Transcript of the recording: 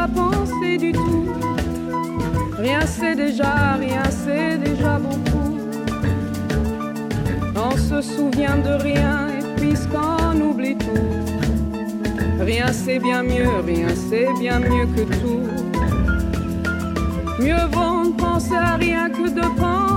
à penser du tout. Rien c'est déjà beaucoup. On se souvient de rien et puisqu'on oublie tout, rien c'est bien mieux que tout. Mieux vaut ne penser à rien que de penser